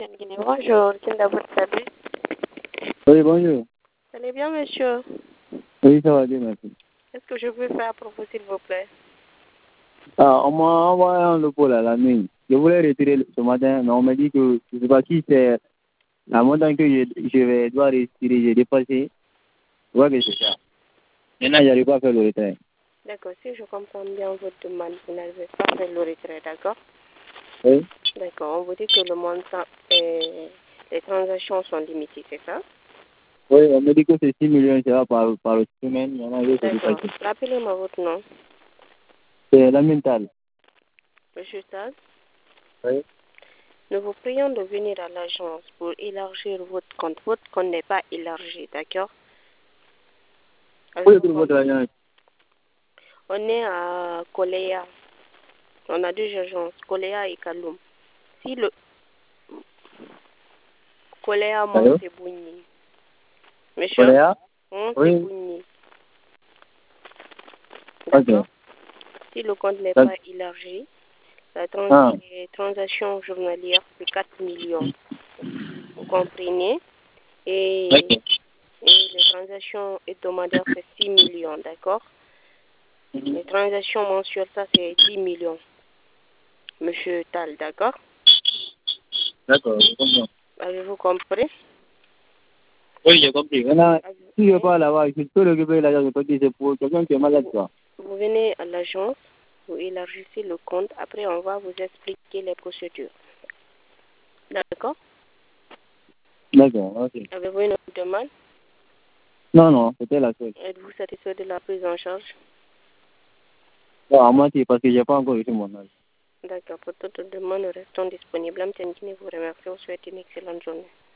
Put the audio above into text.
Bonjour, Kinda Boutabi. Oui, bonjour. Vous allez bien, monsieur? Oui, ça va bien, merci. Qu'est-ce que je peux faire pour vous, s'il vous plaît? Ah, on m'a envoyé un logo là, la nuit. Je voulais retirer ce matin, mais on m'a dit que je ne sais pas si c'est la montagne que dois retirer, j'ai dépassé. Je vois que c'est ça. Maintenant, je n'arrive pas à faire le retrait. D'accord, si je comprends bien votre demande, vous n'arrivez pas à faire le retrait, d'accord? Oui. D'accord, on vous dit que le montant et les transactions sont limitées, c'est ça? Oui, on me dit que c'est 6 millions ça va par semaine. Maintenant, je sais D'accord. dépasser. Rappelez-moi votre nom. C'est la mentale. Monsieur Taz, Oui. nous vous prions de venir à l'agence pour élargir votre compte. Votre compte n'est pas élargi, d'accord? Où est votre agence? On est à Koleya. On a deux agences, Koleya et Kaloum. Si le Koleya Allô? Montebougny. Monsieur? Coréa? Oui. Montebougny. Ok. D'accord? Si le compte n'est Donc, pas élargi, la ah, transaction journalière, c'est 4 millions. Vous comprenez? Et, ok. et les transactions hebdomadaires, c'est 6 millions, d'accord? Les transactions mensuelles, ça, c'est 10 millions. Monsieur Tal, d'accord? D'accord, je comprends. Avez-vous compris? Oui, j'ai compris. Maintenant, si je pars là-bas, je peux récupérer l'agence de côté, c'est pour quelqu'un qui est malade, quoi. Vous venez à l'agence, vous élargissez le compte, après on va vous expliquer les procédures. D'accord? D'accord, ok. Avez-vous une autre demande? Non, non, c'était la seule. Êtes-vous satisfait de la prise en charge? Bon, à moitié, parce que j'ai pas encore reçu mon âge. D'accord. Pour toute demande, nous restons disponibles. Mme Tianguine vous remercie. Vous souhaite une excellente journée.